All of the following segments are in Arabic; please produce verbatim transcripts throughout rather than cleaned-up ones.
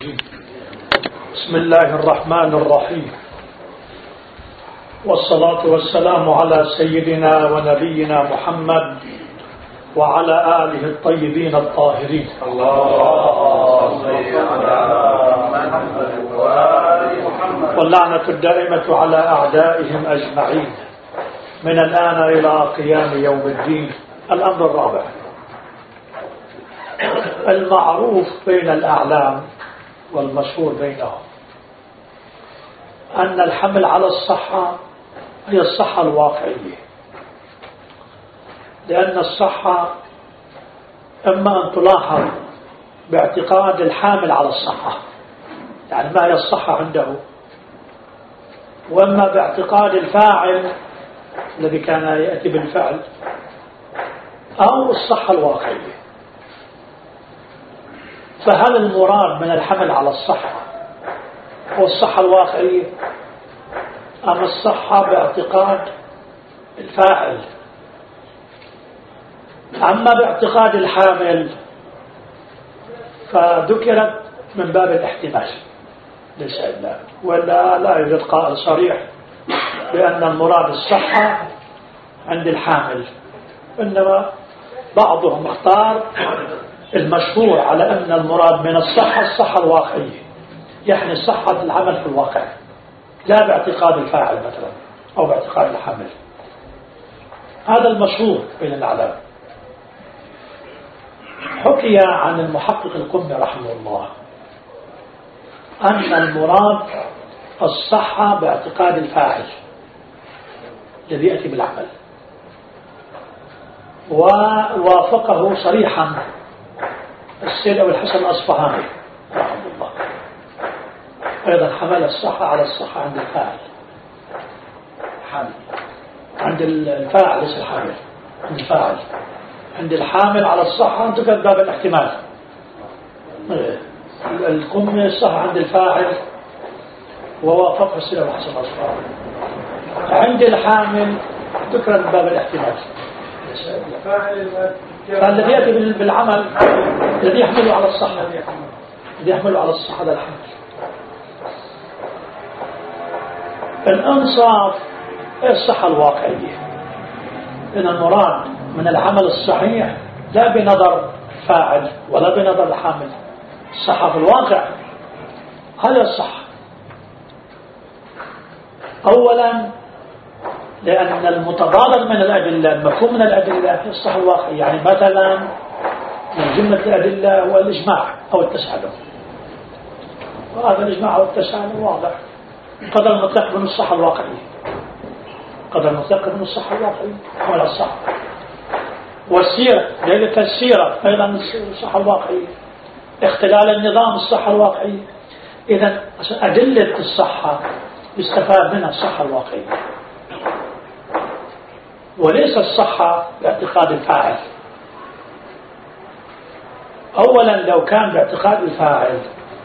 بسم الله الرحمن الرحيم، والصلاة والسلام على سيدنا ونبينا محمد وعلى آله الطيبين الطاهرين. واللعنة الدائمة على أعدائهم أجمعين من الآن إلى قيام يوم الدين. الأمر الرابع، المعروف بين الأعلام والمشهور بينهم أن الحمل على الصحة هي الصحة الواقعية، لأن الصحة إما أن تلاحظ باعتقاد الحامل على الصحة، يعني ما هي الصحة عنده، وإما باعتقاد الفاعل الذي كان يأتي بالفعل، أو الصحة الواقعية. فهل المراد من الحمل على الصحة هو الصحة الواقعية أم الصحة باعتقاد الفاعل؟ أما باعتقاد الحامل فذكرت من باب الاحتمال ليس إلا، ولا لا يوجد قائل صريح بأن المراد الصحة عند الحامل، إنما بعضهم اختار المشهور على أن المراد من الصحة الصحة الواقعية، يعني صحة العمل في الواقع، لا باعتقاد الفاعل مثلا أو باعتقاد الحامل. هذا المشهور بين الأعلام. حكي عن المحقق القمي رحمه الله أن المراد الصحة باعتقاد الفاعل الذي يأتي بالعمل، ووافقه صريحا السيد أبو الحسن الأصفهاني رحمه الله، أيضا حمل الصحة على الصحة عند الفاعل، عند الفاعل ليس الحامل، عند الفاعل. عند الحامل على الصحة أنت باب الاحتمال، القمي الصحة عند الفاعل ووافقه السيد أبو الحسن الأصفهاني. عند الحامل ذكر باب الاحتمال، فالذي يأتي بالعمل الذي يحمله على الصحة، الذي يحمله على الصحة هذا الحمل. الأنصاف هي الصحة الواقعية، إن المراد من العمل الصحيح لا بنظر فاعل ولا بنظر الحامل، الصحة في الواقع. هذا الصحة أولا لأن المتضاد من الأدلة، المفهوم من الأدلة هي الصحة الواقعية. يعني مثلا من جملة الأدلة هو الإجماع أو التسالم، وهذا الإجماع أو التسالم واضح، قدر المطلق من الصحة الواقعية، قدر المطلق من الصحة الواقعية ولا الصحة. والسيرة ذلك السيرة أيضا الصحة الواقعية، اختلال النظام الصحة الواقعية. إذن أدلة الصحة يستفاد منها الصحة الواقعية، وليس الصحة باعتقاد الفاعل. أولا لو كان باعتقاد الفاعل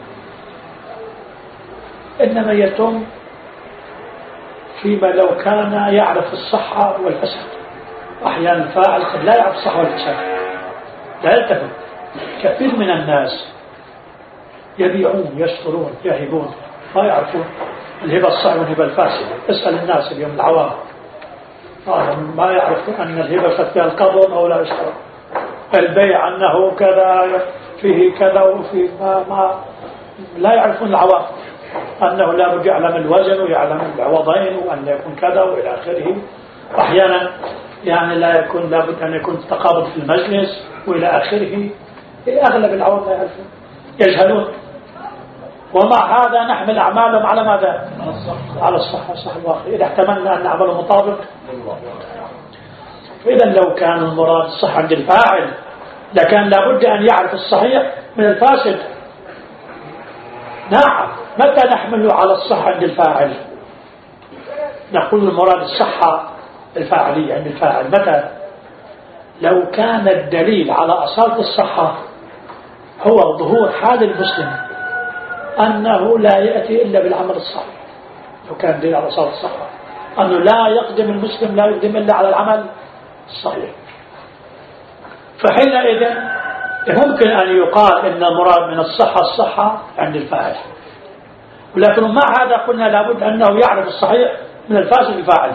إنما يتم فيما لو كان يعرف الصحة والفساد. أحيانا الفاعل قد لا يعرف الصحة والفساد، لا يلتفت. كثير من الناس يبيعون يشترون يهبون ما يعرفون الهبة الصحيحة والهبة الفاسدة. اسأل الناس اليوم العوام ما يعرفون أن الهبة فيها القبض أو لا يشترون، البيع أنه كذا فيه كذا وفيه ما, ما لا يعرفون العوام أنه لا بد يعلم الوزن ويعلم العوضين وأن يكون كذا وإلى آخره. أحيانا يعني لا يكون لابد أن يكون تقابض في المجلس وإلى آخره. أغلب العوام لا يعرفون، يجهلون. ومع هذا نحمل أعمالهم على ماذا؟ على الصحة، الصحة الواقعية، إذا احتملنا أن نعمله مطابق. فإذا لو كان المراد الصحة عند الفاعل لكان لابد أن يعرف الصحيح من الفاسد. نعم، متى نحمله على الصحة عند الفاعل؟ نقول المراد الصحة الفاعلية عند الفاعل متى؟ لو كان الدليل على أصالة الصحة هو ظهور حال المسلم أنه لا يأتي إلا بالعمل الصحيح. لو كان دليل على أصالة الصحة أنه لا يقدم المسلم لا يقدم إلا على العمل الصحيح، فحينئذ ممكن أن يقال إن المراد من الصحة الصحة عند الفاعل، ولكن مع هذا قلنا لابد أنه يعرف الصحيح من الفاسد الفاعل.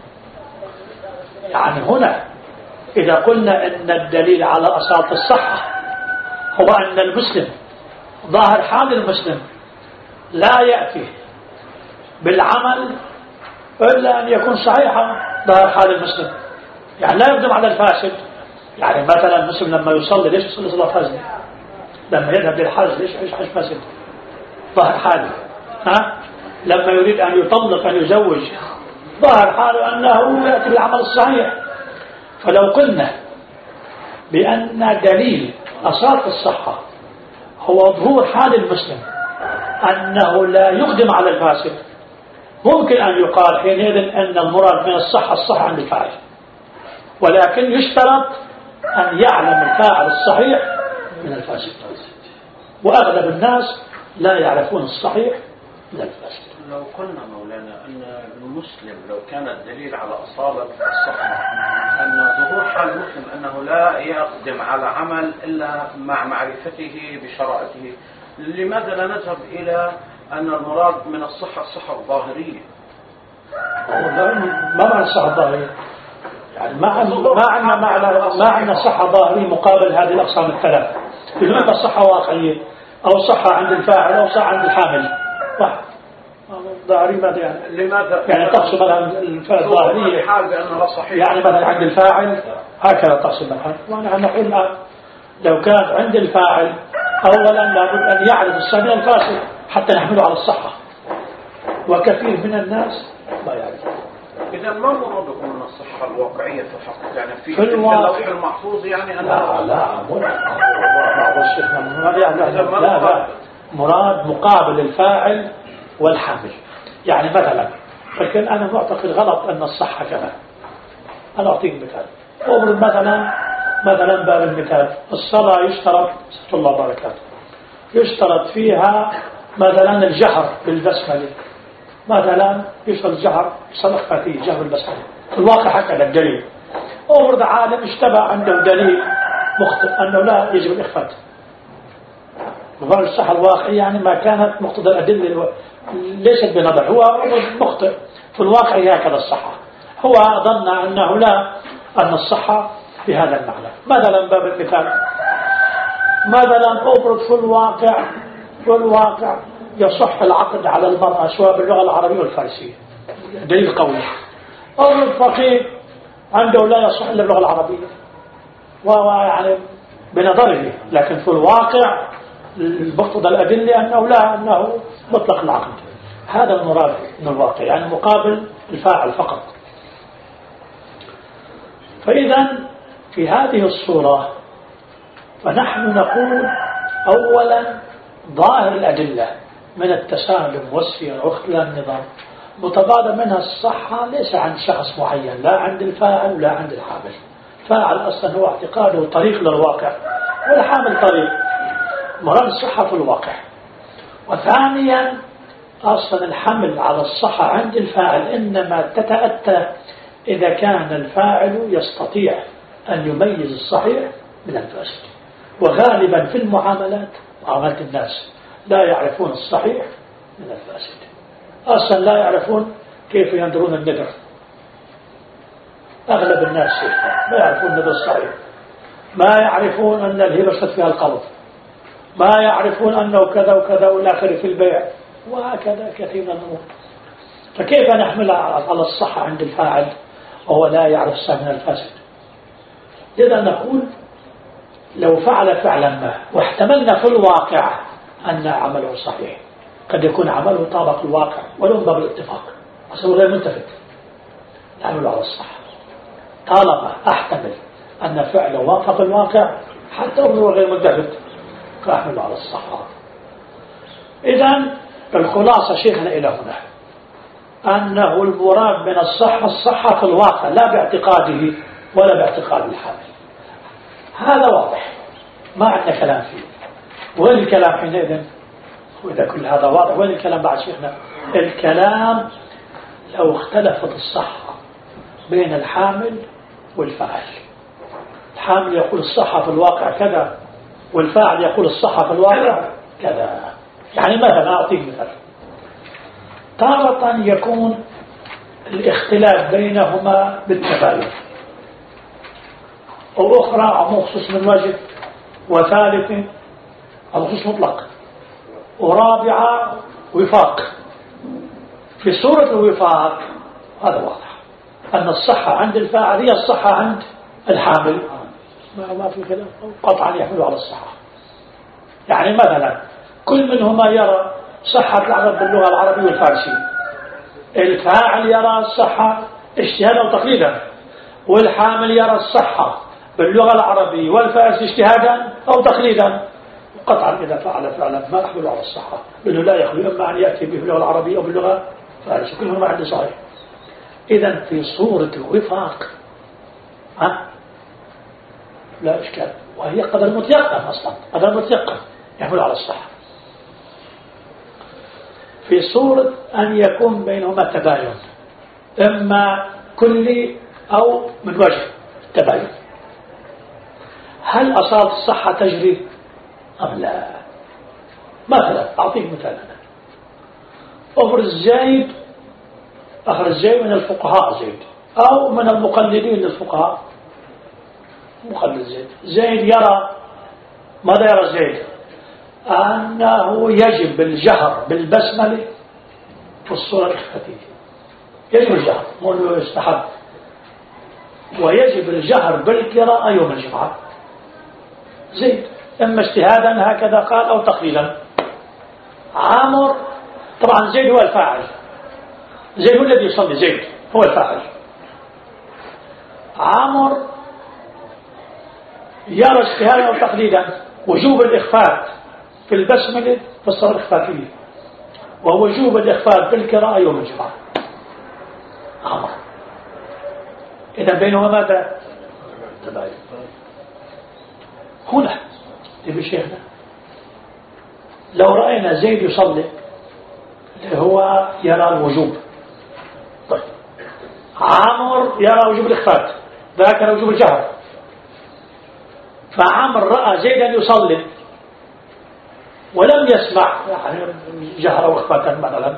يعني هنا إذا قلنا أن الدليل على أصالة الصحة هو أن المسلم ظاهر حال المسلم لا يأتي بالعمل إلا أن يكون صحيحا ظاهر حال المسلم، يعني لا يقدم على الفاسد. يعني مثلا المسلم لما يصلي ليش يصلي صلاة فاسدة؟ لما يذهب للحج ليش يعيش حج فاسد؟ ظاهر حاله. ها؟ لما يريد أن يطلق أن يزوج ظاهر حاله أنه يأتي بالعمل الصحيح. فلو قلنا بأن دليل أصالة الصحة هو ظهور حال المسلم أنه لا يقدم على الفاسد، ممكن أن يقال حينئذ أن المراد من الصحة الصحة عند الفاعل، ولكن يشترط أن يعلم الفاعل الصحيح من الفاسد، وأغلب الناس لا يعرفون الصحيح من الفاسد. لو قلنا مولانا أن المسلم لو كان الدليل على أصالة الصحة أن ظهور حال المسلم أنه لا يقدم على عمل إلا مع معرفته بشرائطه، لماذا لا نذهب إلى أن المراد من الصحة الصحة الظاهرية؟ ما معنى الصحة الظاهرية؟ يعني ما عندنا ما عندنا صحة ظاهرية مقابل هذه الأقسام الثلاث. لماذا صحة واقعية أو صحة عند الفاعل أو صحة عند الحامل؟ واحد ظاهري ماذا يعني؟ لماذا يعني تقصد الظاهرية يعني مثلا عند الفاعل هكذا تقصد الحال. وأنا نقول الآن لو كانت عند الفاعل أولا لابد أن يعرف الصحيح من الفاسد حتى نحمله على الصحة، وكثير من الناس لا يعرف. إذا ما مرادكم من الصحة الواقعية فقط؟ يعني في, في اللوح المحفوظ يعني أن لا لا لا لا لا مراد مقابل الفاعل والحامل. يعني مثلا لكن أنا معتقد غلط أن الصحة كمان. أنا أعطيك مثال. أمر مثلا مثلا باب المثال الصلاة يشترط ست الله بركاته يشترط فيها مثلا الجهر بالبسملة، مثلا يشترط الجهر صلاة خفية جهر بالبسملة. في الواقع هكذا الدليل. أمر عالم اشتبه عنده دليل مخطئ أنه لا يجب الإخفاء. وقال الصحة الواقعية يعني ما كانت مقتضى الأدلة ليست بنظر، هو مخطئ في الواقع هكذا الصحة. هو ظن أنه لا أن الصحة بهذا المعنى. مثلا باب المثال مثلا أبرد في الواقع في الواقع يصح العقد على المرأة سواء باللغة العربية والفارسية، دليل قوي. أبرد فقيه عنده لا يصح إلا باللغة العربية وهو يعني بنظره، لكن في الواقع مقتضى الأدلة أنه لا أنه مطلق العقد. هذا المراد من الواقع، يعني مقابل الفاعل فقط. فإذا في هذه الصورة فنحن نقول أولا ظاهر الأدلة من التسالم والسير واختلاف النظام متبادر منها الصحة ليس عند شخص معين، لا عند الفاعل ولا عند الحامل. فاعل أصلا هو اعتقاده طريق للواقع والحامل طريق. مراد الصحة في الواقع. وثانيا أصلا الحمل على الصحة عند الفاعل إنما تتأتى إذا كان الفاعل يستطيع أن يميز الصحيح من الفاسد. وغالبا في المعاملات معاملات الناس لا يعرفون الصحيح من الفاسد، أصلا لا يعرفون كيف ينظرون النذر. أغلب الناس ما يعرفون النذر الصحيح، ما يعرفون أن الهبة اشتد فيها القرض، ما يعرفون أنه كذا وكذا والآخر في البيع، وهكذا كثير من الأمور. فكيف نحمل على الصحة عند الفاعل وهو لا يعرف الصحيح من الفاسد؟ لذا نقول لو فعل فعلا ما واحتملنا في الواقع أن عمله صحيح، قد يكون عمله طابق الواقع ولو من باب الاتفاق أصلا غير متفق، نعمله على الصحة. طالما أحتمل أن فعله وافق الواقع حتى وهو غير متفق فأحمله على الصحة. إذن الخلاصة شيخنا إلى هنا أنه المراد من الصحة الصحة في الواقع لا باعتقاده ولا باعتقاد الحامل. هذا واضح ما عندنا كلام فيه. وين الكلام حينئذ؟ وإذا كل هذا واضح وين الكلام بعد شيخنا؟ الكلام لو اختلفت الصحة بين الحامل والفاعل. الحامل يقول الصحة في الواقع كذا والفاعل يقول الصحة في الواقع كذا. يعني مثلا أعطيك مثال، تارة يكون الاختلاف بينهما بالتباين، وأخرى عموم خصوص من وجه، وثالث عموم خصوص مطلق، ورابعة وفاق. في صورة الوفاق هذا واضح أن الصحة عند الفاعل هي الصحة عند الحامل، ما في كلام، قطعا يحمل على الصحة. يعني مثلا كل منهما يرى صحة العرب باللغة العربية والفارسية، الفاعل يرى الصحة اجتهادا وتقليدا، والحامل يرى الصحة باللغة العربية والفارسية اجتهادا أو تقليدا. قطعا إذا فعل فعلا ما يحمل على الصحة، لأنه لا يخلو إما أن يأتي به باللغة العربية أو باللغة الفارسية، كلهما عنده صحيح. إذا في صورة الوفاق ها لا إشكال، وهي قدر متيقن أصلا، قدر متيقن يحمل على الصحة. في صورة أن يكون بينهما تباين، إما كلي أو من وجه تباين، هل أصابت الصحة تجري أم لا؟ مثلا أعطيك مثال، أخرج زيد، أخرج زيد من الفقهاء زيد، أو من المقلدين للفقهاء مقلد زيد. زيد يرى، ماذا يرى زيد؟ أنه يجب الجهر بالبسملة في الصورة الإخفاتية، يجب الجهر مو أنه يستحب، ويجب الجهر بالقراءة يوم الجمعة. زيد إما اجتهادا هكذا قال أو تقليلا. عامر، طبعا زيد هو الفاعل، زيد هو الذي يصلي، زيد هو الفاعل. عامر يرى اجتهادا أو تقليدا وجوب الإخفاء في البسملة في الصلاة الإخفاتية، ووجوب الإخفاء في القراءة يوم الجمعة. عامر. إذا بينهما ماذا؟ تباين. هنا تبي شيخنا لو رأينا زيد يصلي هو يرى الوجوب، طيب عامر يرى وجوب الإخفاء، ذاك وجوب الجهر، فعامر رأى زيدا يصلي ولم يسمع يعني جهر وإخفاء مثلا،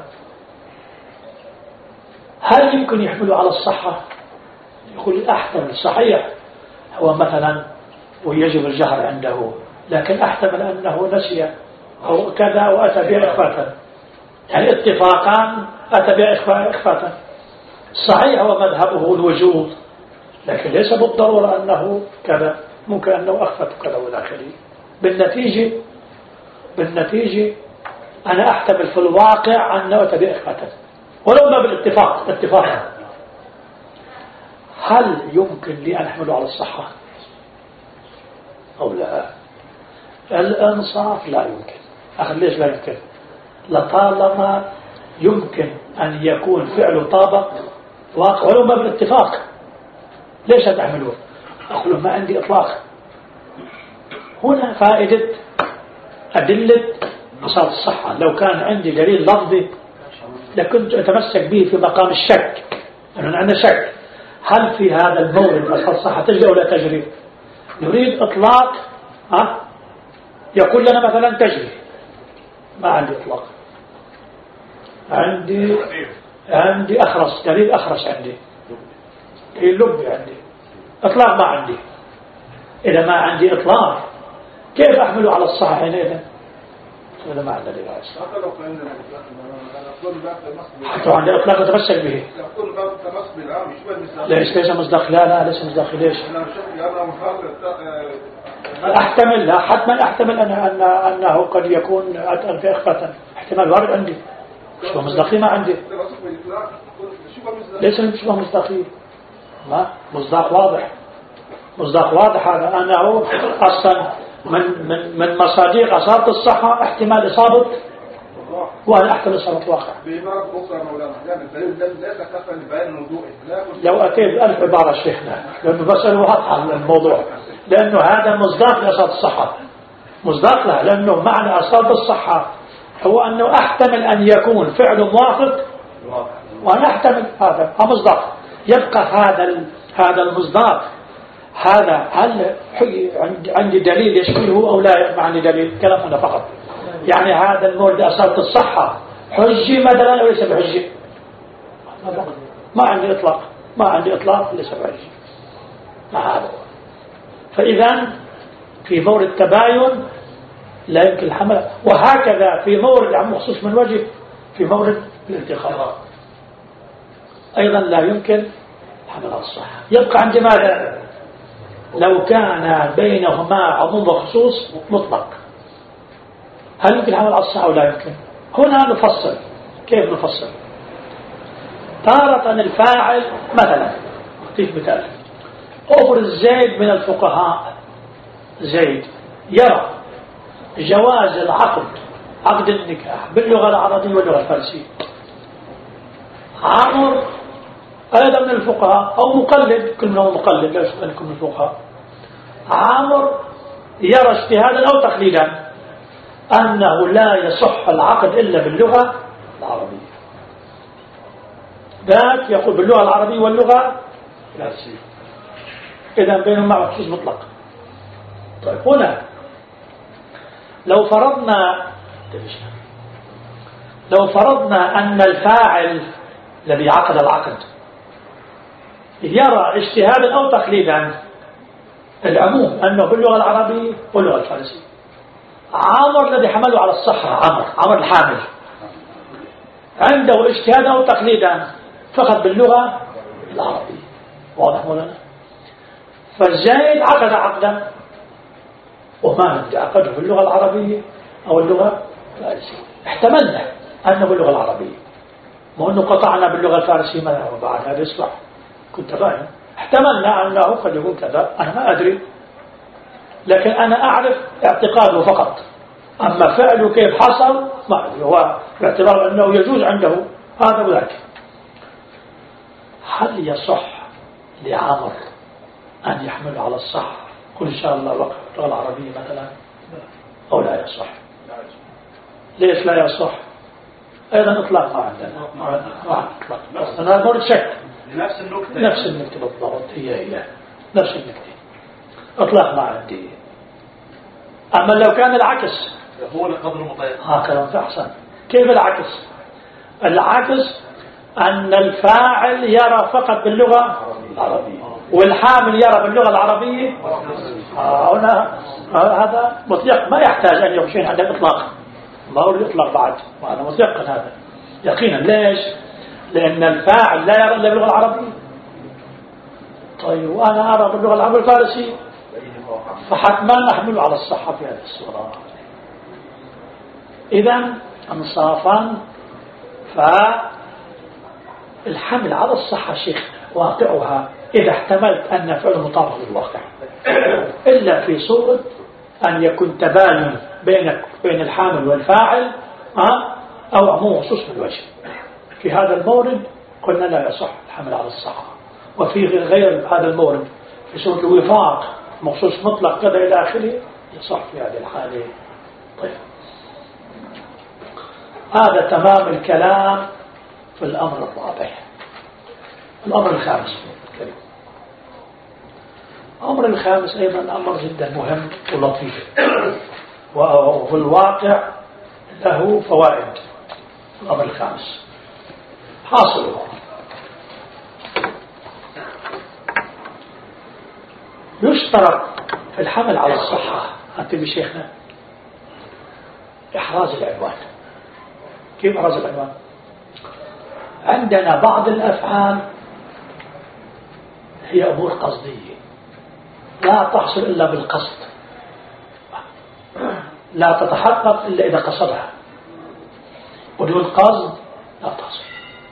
هل يمكن يحمله على الصحة؟ يقول أحتمل صحيح هو مثلا ويجب الجهر عنده، لكن أحتمل أنه نسي أو كذا وأتى بها إخفاء، يعني اتفاقان أتى بها إخفاء. صحيح هو مذهبه الوجود، لكن ليس بالضرورة أنه كذا، ممكن أنه أخفت كذا والآخرين. بالنتيجة بالنتيجة أنا أحتمل في الواقع أنه أتى بها إخفاء ولو ما بالاتفاق اتفاقا. هل يمكن لي أن أحمله على الصحة أو لا؟ الإنصاف لا يمكن. أخي ليش لا يمكن؟ لطالما يمكن أن يكون فعله طابق واقع ولو ما بالاتفاق، ليش هتعملوه؟ أقول ما عندي إطلاق. هنا فائدة أدلة أصالة الصحة. لو كان عندي دليل لفظي لكنت أتمسك به في مقام الشك، لأنه عندنا شك هل في هذا المورد أصالة الصحة تجري أو لا تجري. نريد إطلاق ها يقول لنا مثلا تجري، ما عندي إطلاق. عندي عندي أخرس، دليل أخرس عندي، دليل لبي عندي، إطلاق ما عندي. إذا ما عندي إطلاق كيف أحمله على الصحة حينئذ؟ هذا ما عندنا دليل على الصحة. حتى لو كان حتى عندي إطلاق أتمسك به. ليش ليس مصداق؟ لا لا ليس مصداق. ليش؟ أحتمل، لا حتما أحتمل أن أن أنه قد يكون أتأل في إخفاء، احتمال وارد عندي. شبه مصداقية ما عندي، ليس شبه مصداقية، ما مصداق واضح، مصداق واضح هذا أنه أصلا من من من مصادر أصابة الصحة احتمال إصابة، وأنا أحتمل إصابة واقع. لو أتيت ألف عبارة شيخنا لأنه بسأله واضحة الموضوع، لأنه هذا مصداق لأصابة الصحة، مصداق له، لأنه معنى أصابة الصحة هو أنه أحتمل أن يكون فعل موافق وأنا أحتمل هذا مصداق. يبقى هذا هذا المصداق هذا هل عندي دليل يشمله أو لا؟ ما عندي دليل، كلام أنا فقط. يعني هذا المورد أصابت الصحة حجي مثلا أو ليس بحجي؟ ما عندي إطلاق، ما عندي إطلاق ليس بحجي. ما هذا. فإذا في مورد التباين لا يمكن الحمل، وهكذا في مورد عم مخصوص من وجه في مورد الانتخاب أيضا لا يمكن الحمل على الصحة. يبقى عندي ماذا؟ لو كان بينهما عموم وخصوص مطلق، هل يمكن الحمل على الصحة أو لا يمكن؟ هنا نفصل. كيف نفصل؟ تارة الفاعل مثلا، أعطيك مثال، أفرض زيد من الفقهاء، زيد يرى جواز العقد، عقد النكاح باللغة العربية واللغة الفارسية. عمر أيضا من الفقهاء أو مقلد، كل منهم مقلد لا يشك أنكم من الفقهاء، عمر يرى اجتهادا أو تقليدا أنه لا يصح العقد إلا باللغة العربية. ذاك يقول باللغة العربية واللغة الفارسية، إذا بينهم مع خصوص مطلق. طيب هنا لو فرضنا لو فرضنا أن الفاعل الذي عقد العقد يرى اجتهادا أو تقليدا، العموم أنه باللغة العربية واللغة الفارسية. عمر الذي حمله على الصحة، عمر عمر الحامل عنده اجتهادا أو تقليدا فقط باللغة العربية. واضح مولانا؟ فزيد عقد عقدا وما عندي عقده باللغة العربية أو اللغة الفارسية، احتملنا أنه باللغة العربية، مو أنه قطعنا باللغة الفارسية مثلا وبعد هذا يصبح كنت فاهم، احتملنا أنه قد يكون كذا، أنا ما أدري، لكن أنا أعرف اعتقاده فقط، أما فعله كيف حصل ما أدري، هو باعتبار أنه يجوز عنده هذا وذاك. هل يصح لعمر أن يحمل على الصح قل إن شاء الله وقف اللغة العربية مثلا أو لا يصح؟ ليش لا يصح؟ أيضا إطلاق ما عندنا، ما إطلاق، أنا أقول شك نفس النكتة نفس النكتة بالضبط، هي هي نفس النكتة، إطلاق ما عندي. أما لو كان العكس هو القدر المطيق هكذا فأحسن. كيف العكس؟ العكس أن الفاعل يرى فقط باللغة العربية والحامل يرى باللغة العربية. هنا هذا مطلق ما يحتاج أن يمشين عند الإطلاق، ما هو الإطلاق بعد، وهذا مطلق هذا يقينا. ليش؟ لأن الفاعل لا يرى إلا باللغة العربية. طيب وأنا أرى باللغة العربية الفارسية، فحتما نحمل على الصحة في هذه الصورة. إذن انصافا فالحمل على الصحة شيخ واقعها إذا احتملت أن فعل مطابق للواقع، إلا في صورة أن يكون تباين بينك بين الحامل والفاعل أو عموم خصوص بالوجه. في هذا المورد قلنا لا يصح الحمل على الصحة. وفي غير هذا المورد في صورة الوفاق مخصوص مطلق كذا إلى آخره يصح في هذه الحالة. طيب هذا تمام الكلام في الأمر الرابع. الأمر الخامس، الأمر الخامس أيضا أمر جدا مهم ولطيف وفي الواقع له فوائد. الأمر الخامس حاصل يشترط في الحمل على الصحة أنت بشيخنا إحراز العنوان. كيف إحراز العنوان؟ عندنا بعض الأفعال هي أمور قصدية لا تحصل إلا بالقصد، لا تتحقق إلا إذا قصدها، ودون قصد لا تحصل.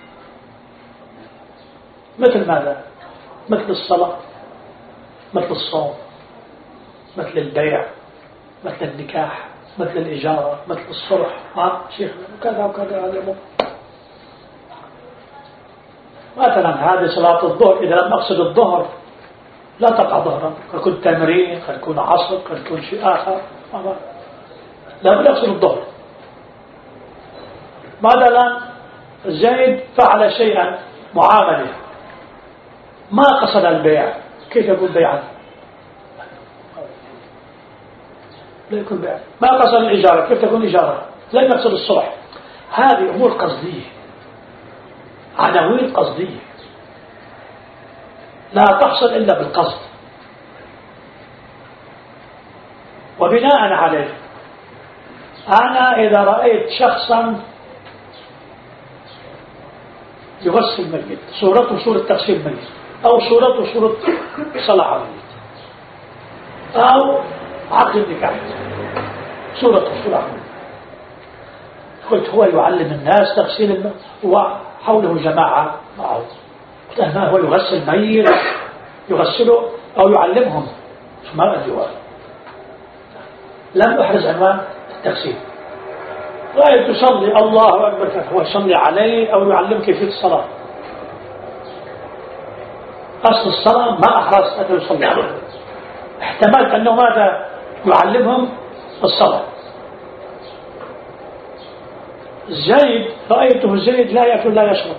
مثل ماذا؟ مثل الصلاة، مثل الصوم، مثل البيع، مثل النكاح، مثل الإجارة، مثل الصلح، ها شيخ وكذا وكذا. هذا مثلا هذه صلاة الظهر إذا لم أقصد الظهر لا تقع ظهرا، قد يكون تمرين، قد يكون عصر، قد يكون شيء آخر، لا بد أقصد الظهر. مثلا زيد فعل شيئا معاملة ما قصد البيع، كيف يقول بيعا؟ لا يكون بيع. ما قصد الإجارة، كيف تكون إجارة؟ لا يقصد الصلح. هذه أمور قصدية، عناوين قصدية لا تحصل إلا بالقصد. وبناء عليه أنا إذا رأيت شخصا يغسل ميت، صورته صورة تغسيل ميت، أو صورته صورة صلاة على الميت، أو عقد النكاح صورته صورة على الميت، قلت هو يعلم الناس تغسيل الميت وحوله جماعة معه، قلت ما هو يغسل ميت يغسله أو يعلمهم ما الجوال. لم أحرز عنوان التغسيل. رأيت يصلي الله أكبر، هو يصلي عليه أو يعلم كيفية الصلاة. أصل الصلاة ما أحرزت أنه يصلي عليه، احتملت أنه ماذا يعلمهم الصلاة. زيد رأيته زيد لا يأكل لا يشرب،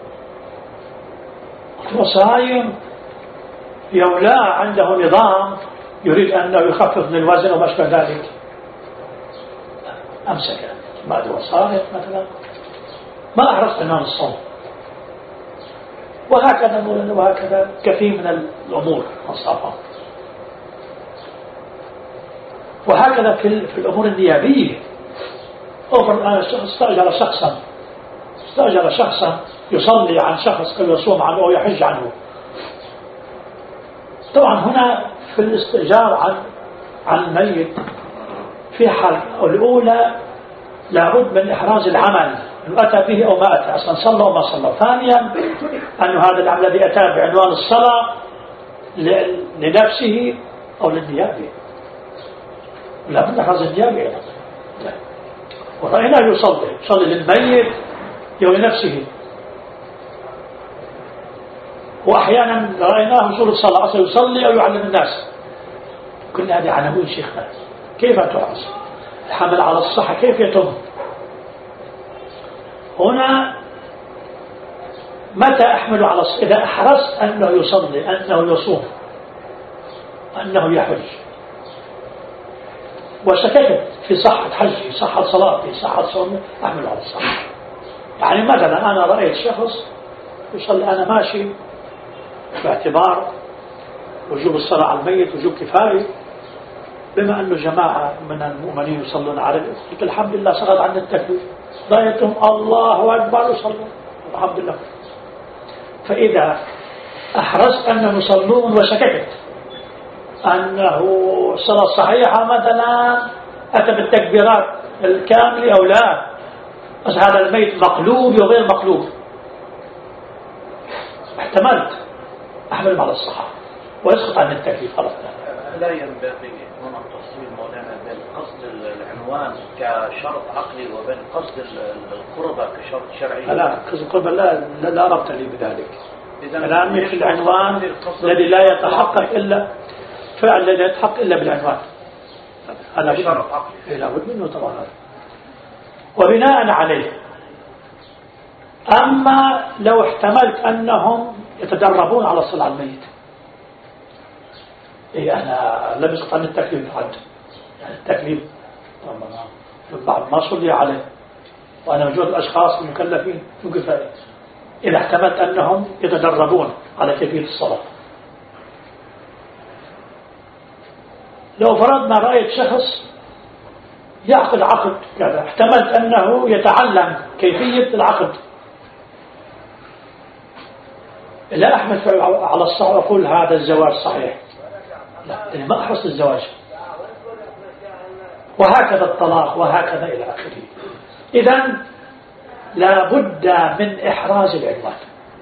هو صايم يوم لا عنده نظام يريد أنه يخفف من الوزن وما أشبه ذلك، أمسك بعد وصائم مثلا، ما أحرصت عنوان الصوم. وهكذا وهكذا كثير من الأمور والصفات. وهكذا في, في الأمور النيابية. أوفر الآن الشخص استأجر شخصا استأجر شخصا يصلي عن شخص أو يصوم عنه أو يحج عنه. طبعا هنا في الاستئجار عن عن الميت في حال الأولى لابد من إحراز العمل أنه أتى به أو ما أتى، أصلا صلى أو ما صلى. ثانيا أن هذا العمل الذي أتى بعنوان الصلاة لنفسه أو للنيابة، لا بد من إحراز النيابة. ورأيناه يصلي يصلي للميت أو لنفسه، وأحيانا رأيناه صورة صلاة أصلا يصلي أو يعلم الناس. كل هذه عناوين شيخنا. كيف تحرص الحمل على الصحة؟ كيف يتم؟ هنا متى أحمل على الصحة؟ إذا أحرصت أنه يصلي، أنه يصوم، أنه يحج، وشككت في صحة حجه، صحة صلاته، صحة صومه، أحمل على الصحة. يعني مثلا أنا رأيت شخص يصلي، أنا ماشي باعتبار وجوب الصلاة على الميت وجوب كفاية، بما أنه جماعة من المؤمنين يصلون على قلت الحمد لله سقط عن التكبير، رأيتهم الله أكبر يصلون الحمد لله. فإذا أحرصت أنهم يصلون وشككت أنه الصلاة الصحيحة مثلا أتى بالتكبيرات الكاملة أو لا، بس هذا الميت مقلوب وغير مقلوب، احتملت أحمل على الصحة ويسقط عن التكليف. خلاص لا ينبغي هنا التفصيل مولانا بين قصد العنوان كشرط عقلي وبين قصد القربة كشرط شرعي. لا قصد القربة لا لا ربط لي بذلك. كلامي في العنوان الذي لا يتحقق إلا فعل لا يتحقق إلا بالعنوان، هذا شرط عقلي لا بد منه طبعا. وبناء عليه أما لو احتملت أنهم يتدربون على الصلاة على الميت، إيه أنا لم يسقط عن التكليف حد، يعني التكليف بعد ما صلي عليه وأنا موجود الأشخاص المكلفين كفاية. إذا احتملت أنهم يتدربون على كيفية الصلاة، لو فرضنا رأيت شخص يعقد عقد كذا، احتملت أنه يتعلم كيفية العقد، لا أحمل على الصحة وأقول هذا الزواج صحيح، لا أنا ما أحرص الزواج. وهكذا الطلاق وهكذا إلى آخره. إذن لا بد من إحراز العنوان.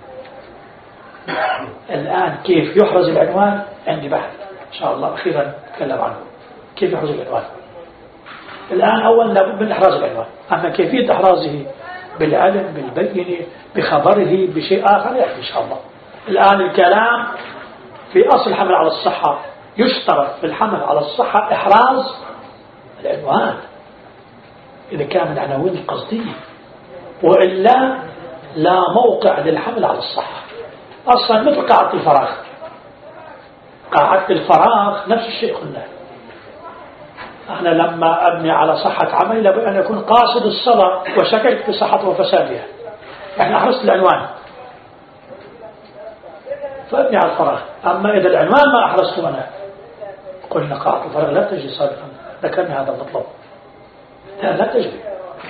الآن كيف يحرز العنوان عندي بحث إن شاء الله أخيرا أتكلم عنه، كيف يحرز العنوان. الآن أولا لا بد من إحراز العنوان، أما كيفية إحرازه بالعلم بالبينة بخبره بشيء آخر يعني إن شاء الله. الآن الكلام في أصل الحمل على الصحة، يشترط في الحمل على الصحة إحراز العنوان إذا كان من العناوين القصدية، وإلا لا موقع للحمل على الصحة. أصلا مثل قاعدة الفراغ، قاعدة الفراغ نفس الشيء قلنا، أنا لما أبني على صحة عملي لابد أن يكون قاصد الصلاة وشككت في صحة وفسادها، يعني أحرصت العنوان فأبني على الفراغ. أما إذا العنوان ما أحرصته أنا، قلنا قاعدة الفراغ لا تجري صادقا، ذكرني هذا المطلب، لا لا تجري.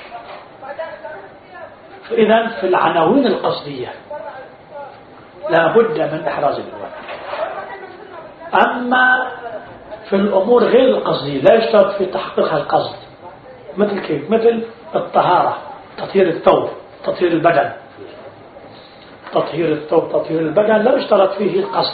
فإذا في العناوين القصدية لا بد من إحراز العنوان. أما في الأمور غير القصدية لا يشترط في تحقيقها القصد، مثل كيف؟ مثل الطهارة، تطهير الثوب، تطهير البدن. تطهير الثوب، تطهير البدن لا يشترط فيه القصد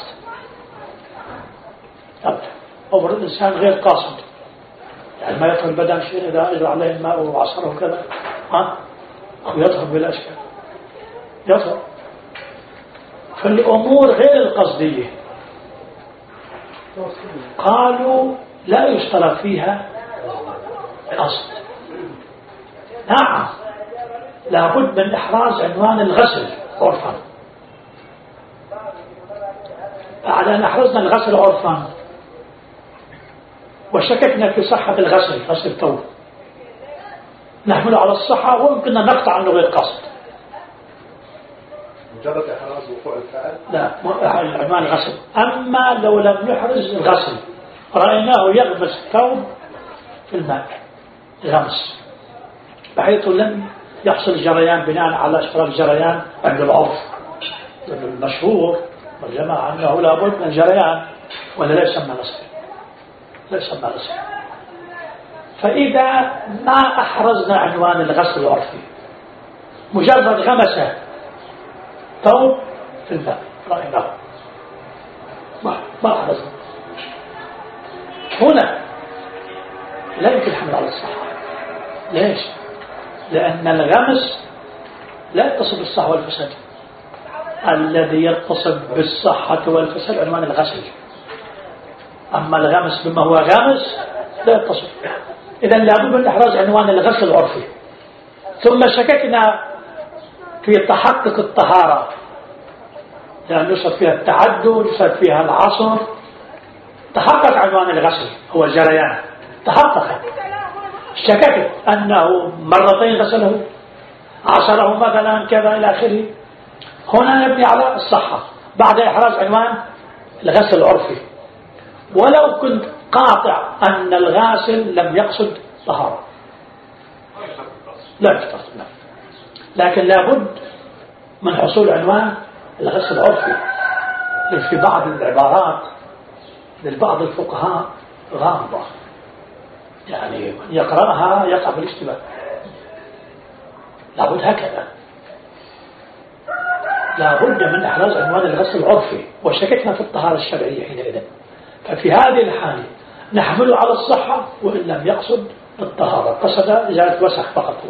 أبدا. أمر الإنسان غير قاصد، يعني ما يطهر البدن شيء إذا أجرى عليه الماء وعصره وكذا ها يطهر بلا أشكال، يطهر. في الأمور غير القصدية قالوا لا يشترط فيها قصد. نعم لابد من إحراز عنوان الغسل عرفا. بعد أن أحرزنا الغسل عرفا وشككنا في صحة الغسل، غسل الثوب، نحمله على الصحة ويمكن أن نقطع عنه غير قصد. مجرد إحراز وقوع الفعل؟ لا، العنوان الغسل. أما لو لم يحرز الغسل رأيناه يغمس الثوب في الماء غمس بحيث لم يحصل جريان بناء على اشتراك جريان عند العرف المشهور والجماعة أنه لابد من جريان ولا لا يسمى غسل، لا يسمى غسل. فإذا ما أحرزنا عنوان الغسل العرفي مجرد غمسه ثوب في الماء رأيناه ما ما أحرزنا، هنا لا يمكن الحمل على الصحة. ليش؟ لأن الغمس لا يتصل بالصحة والفساد، الذي يتصل بالصحة والفساد عنوان الغسل. أما الغمس بما هو غمس لا يتصل. إذن لابد من إحراز عنوان الغسل العرفي. ثم شككنا في تحقق الطهارة، لأن يصد فيها التعدد، يصد فيها العصر. تحقق عنوان الغسل هو الجريان، تحقق. شككت أنه مرتين غسله، عصره مثلا كذا إلى آخره. هنا نبني على الصحة بعد إحراز عنوان الغسل العرفي، ولو كنت قاطع أن الغاسل لم يقصد طهارة لا يشترط، لكن لابد من حصول عنوان الغسل العرفي. في بعض العبارات للبعض الفقهاء غامضة، يعني من يقرأها يقع في الاشتباه. لابد هكذا، لابد من إحراز عنوان الغسل العرفي، وشككنا في الطهارة الشرعية حينئذ. ففي هذه الحالة نحمله على الصحة وإن لم يقصد الطهارة، قصد إزالة وسخ فقط هو.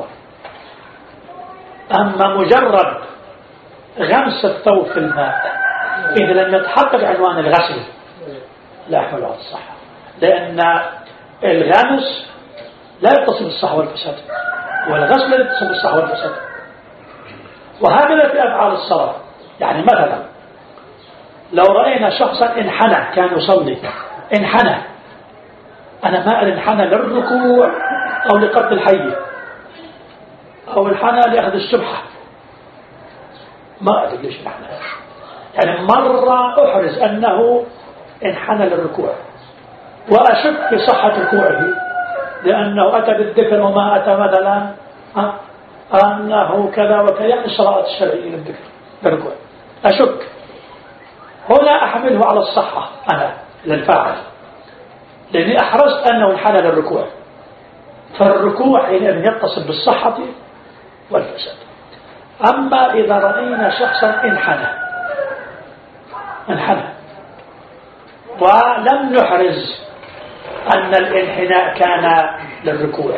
أما مجرد غمس الثوب في الماء إذا لم يتحقق عنوان الغسل لا يحمله على الصحة، لأن الغمس لا يتصل بالصحة والفساد، والغسل لا يتصل بالصحة والفساد. وهكذا في أفعال الصلاة. يعني مثلا لو رأينا شخصا انحنى، كان يصلي انحنى، أنا ما انحنى للركوع أو لقتل الحية أو انحنى لأخذ السبحة، ما أدري ليش انحنى. يعني مرة أحرز أنه انحنى للركوع وأشك في صحة ركوعه لأنه أتى بالذكر وما أتى مثلا أنه كذا وكذا، يعني الشرائط الشرعية للذكر للركوع أشك. هنا أحمله على الصحة أنا للفاعل، لأني أحرزت أنه انحنى للركوع، فالركوع حينئذ يتصل بالصحة والفساد. أما إذا رأينا شخصا انحنى انحنى ولم نحرز أن الانحناء كان للركوع،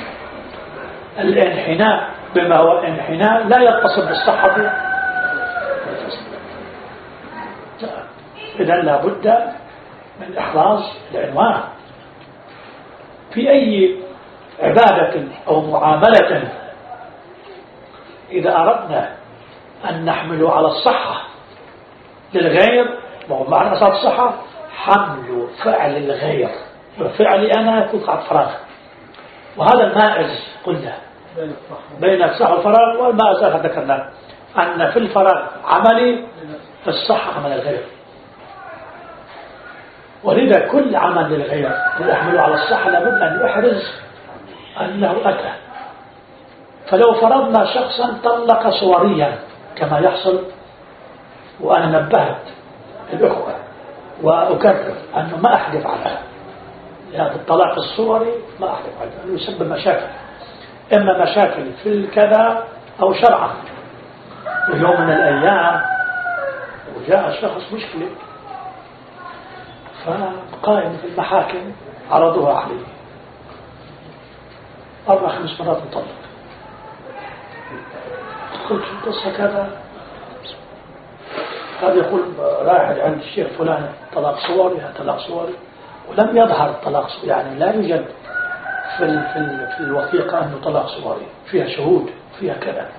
الانحناء بما هو الانحناء لا يتصل بالصحة والفساد. إذن لا بد من إحراز العنوان في أي عبادة أو معاملة. إذا أردنا أن نحمله على الصحة للغير، وهو معنى أصاب الصحة حمل فعل الغير فعلي أنا يكون قاعد فراغ. وهذا المائز قلنا بين الصحة والفراغ، والمائز آخر ذكرنا أن في الفراغ عملي، في الصحة عمل الغير. ولذا كل عمل للغير ويحمله على الصحة لابد أن يحرز أنه أتى. فلو فرضنا شخصا طلق صوريا كما يحصل، وأنا نبهت الأخوة وأكرر أنه ما أحدث عنها، يعني الطلاق الصوري ما أحدث عنها لأنه يسبب مشاكل، إما مشاكل في الكذا أو شرعا. ويوم من الأيام وجاء شخص مشكلة، فقائم في المحاكم عرضوها عليه أربع خمس مرات مطلق. قلت القصة كذا، هذا يقول رايح عند الشيخ فلان طلاق صوري، طلاق صوري، ولم يظهر الطلاق صوري، يعني لا يوجد في في في الوثيقة أنه طلاق صوري، فيها شهود فيها كذا.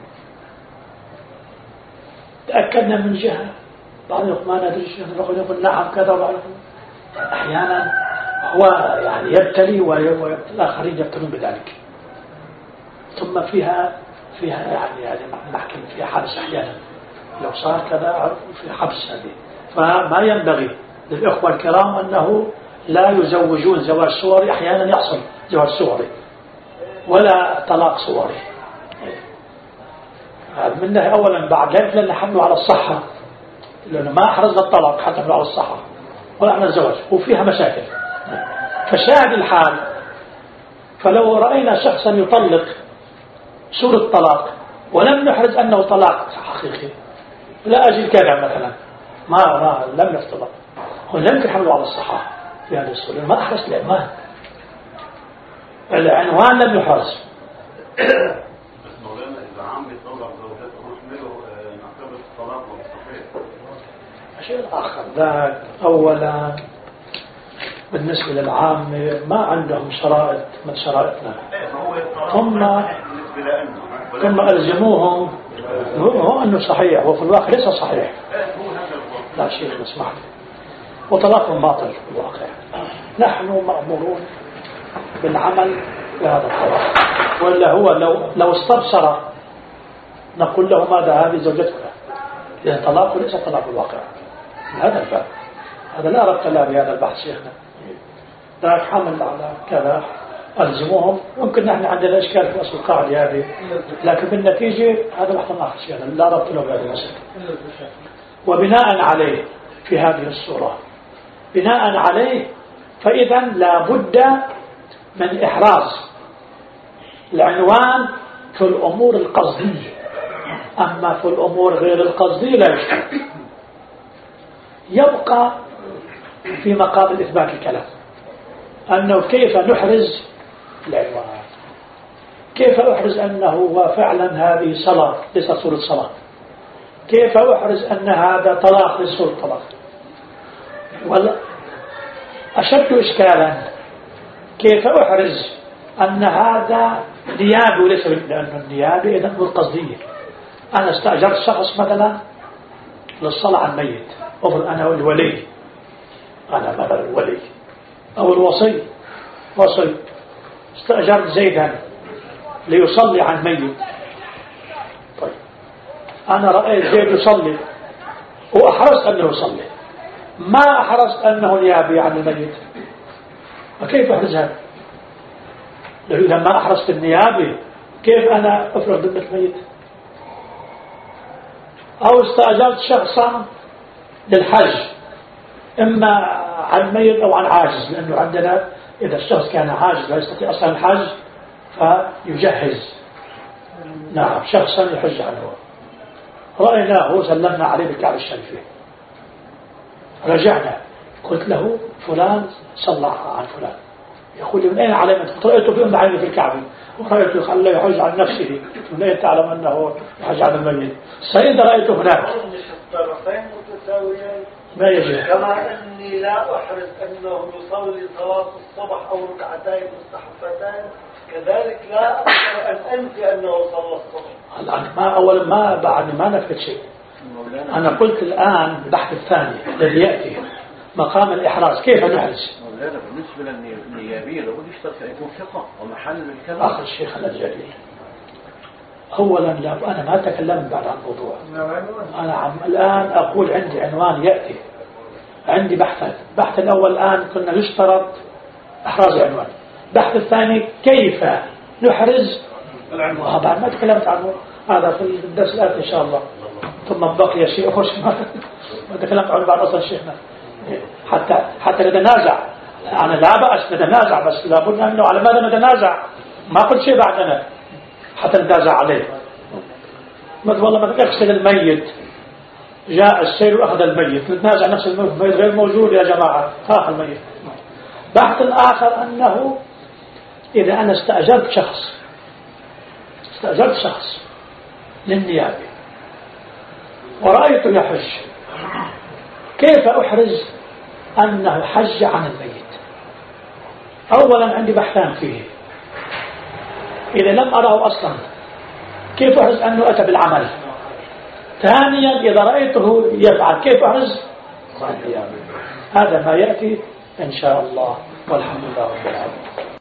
تأكدنا من جهة، بعض يقول ما ندري الشيخ يقول نعم كذا، وبعض أحيانا هو يعني يبتلي والآخرين يبتلون بذلك. ثم فيها فيها يعني يعني نحكي فيها حبس أحيانا، لو صار كذا في حبس هذه. فما ينبغي للإخوة الكرام أنه لا يزوجون زواج صوري، أحيانا يحصل زواج صوري ولا طلاق صوري. منه أولا بعد لا لأن حمله على الصحة، لأنه ما أحرزنا الطلاق حتى حمله على الصحة ولا على الزواج، وفيها مشاكل. فشاهد الحال، فلو رأينا شخصا يطلق سورة طلاق ولم نحرز أنه طلاق حقيقي، لا أجل كذا مثلا ما, ما لم يفترض، ولم يمكن حمله على الصحة في هذه الصورة، ما أحرز العنوان، العنوان لم يحرز. بس مولانا إذا عم يطلق زوجته نحمله نعتبر الطلاق والصحيح. شيء آخر ذاك. أولا بالنسبة للعامة ما عندهم شرائط من شرائطنا، ثم ثم ألزموهم هو أنه صحيح وفي الواقع ليس صحيح. لا شيخ اسمح لي، وطلاقهم باطل في الواقع. نحن مأمورون بالعمل بهذا الطلاق، ولا هو لو لو استبصر نقول له ماذا هذه زوجتك، لأن طلاقه ليس طلاق الواقع. هذا الباب هذا لا ربط له بهذا البحث شيخنا، ذاك حمل على كذا ألزموهم. ممكن نحن عندنا إشكال في أصل القاعدة هذه، لكن بالنتيجة هذا بحث آخر شيخنا لا ربط له بهذا المسألة. وبناء عليه في هذه الصورة، بناء عليه فإذا لا بد من إحراز العنوان في الأمور القصدية، أما في الأمور غير القصدية لا يشترط. يبقى في مقام الإثبات الكلام أنه كيف نحرز العنوان، كيف أحرز أنه هو فعلا هذه صلاة ليس صورة صلاة، كيف أحرز أن هذا طلاق ليس صورة طلاق. أشد إشكالا كيف أحرز أن هذا نيابي وليس، لأن النيابي إذن بالقصدية. أنا استأجرت شخص مثلا للصلاة على الميت، أفرض أنا الولي، أنا مثلا الولي أو الوصي، وصي استأجرت زيدا ليصلي على الميت. طيب أنا رأيت زيد يصلي وأحرصت أنه يصلي، ما أحرصت أنه نيابي عن الميت، فكيف أحرز هذا؟ إذا ما أحرصت النيابي كيف أنا أفرض ذمة الميت؟ أو استأجرت شخصا للحج، إما عن ميت أو عن عاجز، لأنه عندنا إذا الشخص كان عاجز لا يستطيع أصلا الحج فيجهز نعم شخصا يحج عنه. رأيناه سلمنا عليه بالكعبة الشريفة، رجعنا قلت له فلان صلى عن فلان، يقول لي من أين علمت؟ قلت رأيته بأم عيني في الكعبة، ورأيته خلاه يحج عن نفسه، من أين تعلم أنه يحج عن الميت؟ سيد رأيته هناك الطرفين متساويين ما يجب، كما أني لا أحرز أنه يصلي صلاة الصبح أو ركعتين مستحبتين، كذلك لا أقدر أن أنفي أنه صلى الصبح. الآن ما أولا ما بعد ما نفت شيء، أنا قلت الآن البحث الثاني الذي يأتي مقام الإحراز كيف نحرز. مولانا بالنسبة للنيابية لابد يشترط أن يكون ثقة ومحل الكلام. أخ الشيخ الجليل، أولا لا أنا ما أتكلم بعد عن الموضوع، أنا عم الآن أقول عندي عنوان يأتي، عندي بحثين. البحث الأول الآن كنا يشترط إحراز العنوان، البحث الثاني كيف نحرز العنوان، هذا ما تكلمت عنه، هذا في الدرس الآتي إن شاء الله. ثم بقي شيء أخر ما تكلمت عنه بعد أصل شيخنا، حتى حتى نتنازع. أنا لا بأس نتنازع، بس لابد أنه على ماذا نتنازع؟ ما قلت شيء بعدنا حتى نتنازع عليه. مثل والله ما تغسل الميت، جاء السيل وأخذ الميت، نتنازع نفس الميت غير موجود يا جماعة، هاخ الميت. بحث الآخر أنه إذا أنا استأجرت شخص استأجرت شخص للنيابة ورأيته يحج، كيف أحرز أنه حج عن الميت؟ أولا عندي بحثان فيه، إذا لم أراه أصلا كيف أحرز أنه أتى بالعمل؟ ثانيا إذا رأيته يفعل كيف أحرز عن النيابة؟ هذا ما يأتي إن شاء الله، والحمد لله رب العالمين.